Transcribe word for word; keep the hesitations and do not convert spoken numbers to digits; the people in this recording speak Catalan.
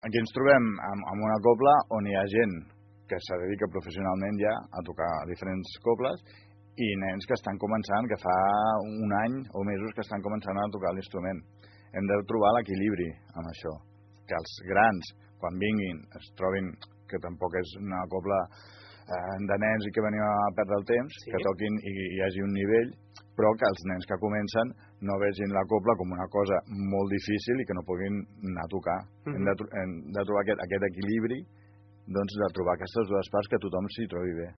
aquí ens trobem amb, amb una cobla on hi ha gent que se dedica professionalment ja a tocar diferents cobles i nens que estan començant, que fa un any o mesos que estan començant a tocar l'instrument. Hem de trobar l'equilibri amb això, que els grans, quan vinguin, es trobin que tampoc és una cobla eh, de nens i que venim a perdre el temps, sí. que toquin i hi hagi un nivell, però que els nens que comencen no vegin la cobla com una cosa molt difícil i que no puguin anar a tocar. Mm-hmm. Hem de, hem de trobar aquest, aquest equilibri, doncs, de trobar aquestes dues parts que tothom s'hi trobi bé.